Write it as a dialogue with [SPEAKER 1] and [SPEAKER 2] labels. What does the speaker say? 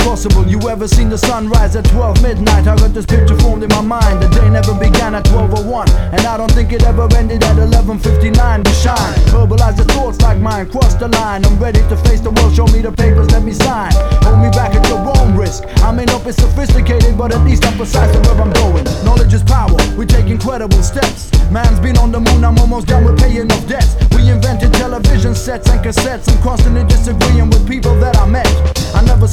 [SPEAKER 1] possible. You ever seen the sunrise at 12 midnight? I got this picture formed in my mind. The day never began at 12:01, and I don't think it ever ended at 11:59. To shine, verbalize the thoughts like mine, cross the line. I'm ready to face the world, show me the papers, let me sign. Hold me back at your own risk. I may not be sophisticated, but at least I'm precise to where I'm going. Knowledge is power, we take incredible steps. Man's been on the moon, I'm almost done with paying off debts. We invented television sets and cassettes. I'm constantly disagreeing with people that I met. I never